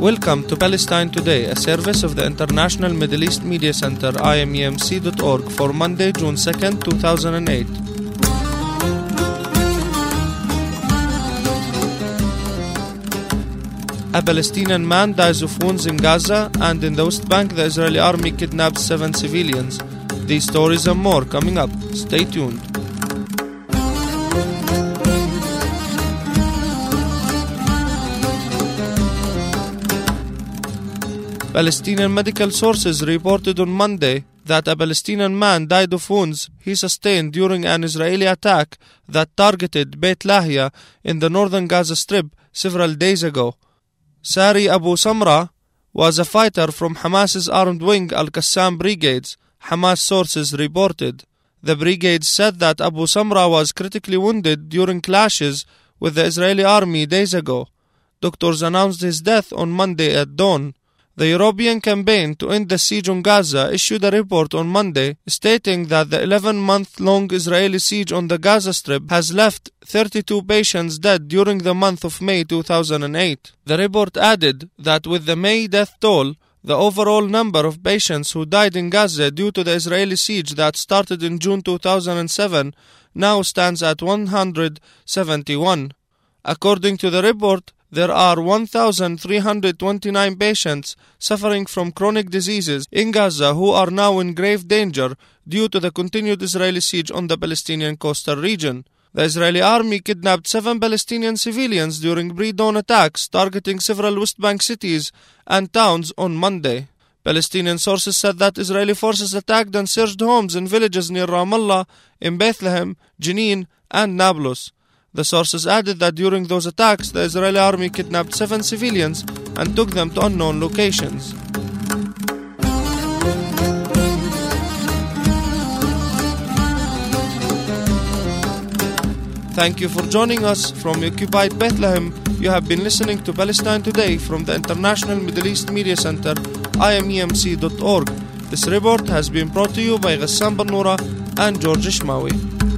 Welcome to Palestine Today, a service of the International Middle East Media Center, IMEMC.org, for Monday, June 2nd, 2008. A Palestinian man dies of wounds in Gaza, and in the West Bank, the Israeli army kidnapped 7 civilians. These stories and more coming up. Stay tuned. Palestinian medical sources reported on Monday that a Palestinian man died of wounds he sustained during an Israeli attack that targeted Beit Lahia in the northern Gaza Strip several days ago. Sari Abu Samra was a fighter from Hamas's armed wing Al-Qassam brigades, Hamas sources reported. The brigade said that Abu Samra was critically wounded during clashes with the Israeli army days ago. Doctors announced his death on Monday at dawn. The European Campaign to End the Siege on Gaza issued a report on Monday stating that the 11-month-long Israeli siege on the Gaza Strip has left 32 patients dead during the month of May 2008. The report added that with the May death toll, the overall number of patients who died in Gaza due to the Israeli siege that started in June 2007 now stands at 171. According to the report, there are 1,329 patients suffering from chronic diseases in Gaza who are now in grave danger due to the continued Israeli siege on the Palestinian coastal region. The Israeli army kidnapped 7 Palestinian civilians during pre-dawn attacks targeting several West Bank cities and towns on Monday. Palestinian sources said that Israeli forces attacked and searched homes in villages near Ramallah, in Bethlehem, Jenin, and Nablus. The sources added that during those attacks, the Israeli army kidnapped 7 civilians and took them to unknown locations. Thank you for joining us from occupied Bethlehem. You have been listening to Palestine Today from the International Middle East Media Center, IMEMC.org. This report has been brought to you by Ghassan Bannoura and George Ishmawi.